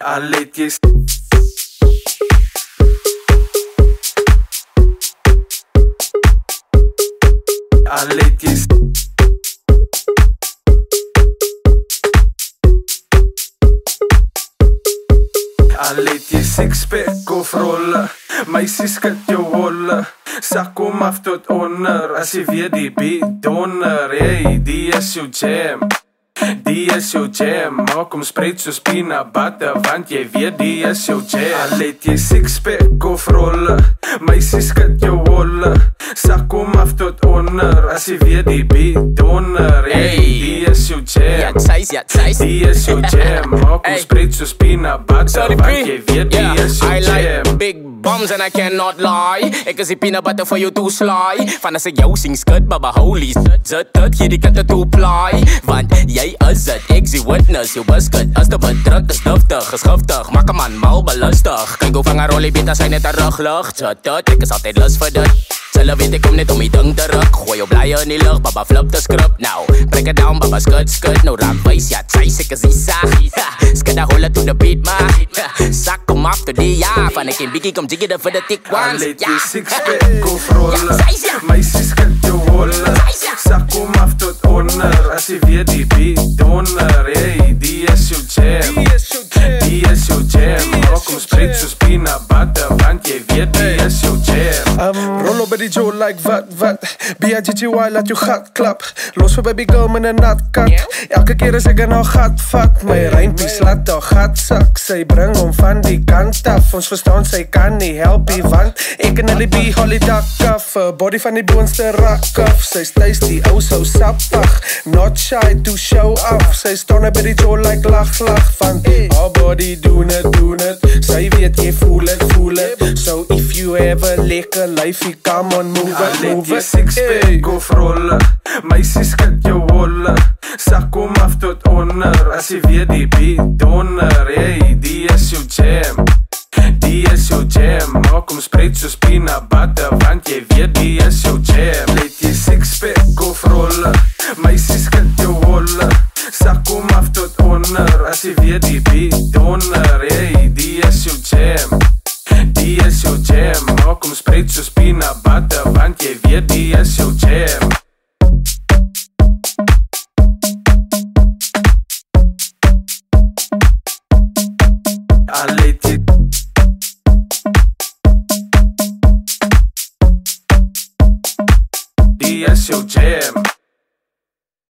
Al het jy Al het jy Al het jy sixpack of rolle, meisie skud jou holle, sak kom af tot onder, as jy weet die beat donder, hey, die is jou jam. Die is jou jam, maak hom spreid soos peanut butter, want jy weet die is jou jam. Al het jy sixpack of rolle, meisie skud jou holle, sak kom af tot onder, as jy weet die beat donder, hey, die is jou jam. Die is jou jam, maak hom spreid soos peanut butter, want jy weet die is jou jam. I like big bums and I cannot lie. Ek is die peanut butter for you to sly. Van as ek jou sing skud, baba holy zit, hier die katte to ply. Want jy is het, ek sien witness, jou biscuit is te bedruk, is duftig, is giftig, maak 'n man mal belustig. Kyk hoe vang 'n rollie beet as hy net 'n ruglug, ek is altyd lus vir dit. Hulle weet ek kom net om die ding te ruk, gooi jou blye in die lug, baba flip the script now. Break it down, baba skud, nou raak wys, ja, ek is die sag. Skud dat holle to the beat, ma. Sak kom af to die ja, van ek en biggie kom jiggy vir the thick ones. Al het jy sixpack of rolle, meisie skud jou holle, sak kom af tot onder, as jy weet die beat donder, hey, die is jou jam. Die is jou jam, maak hom spreid soos peanut butter, want jy weet die is jou jam. Roll op by die Joe like wat, B-I-G-G-Y laat jou gat klap, los vir baby girl met 'n nat kat, elke keer as ek er nou gat vat, my rympies laat haar gat sak, sy bring hom van die kant af, ons verstaan sy kan nie help nie, want ek en hulle be holly dak af, body van die boonste rak af, sy stuis die ou so sappig, not shy to show off, sy staan by die Joe like lach, van haar body doen het, sy weet jy voel het, so if you ever lekker lyfie, come on move Al het jy it, sixpack of rolle, meisie skud jou holle, sak kom af tot onder, as jy weet die beat donder, hey, die is jou jam. Die is jou jam, maak hom spreid soos peanut butter, want jy weet die is jou jam. Al het jy sixpack of rolle, meisie skud jou holle, sak kom af tot onder, as jy weet die beat donder, hey,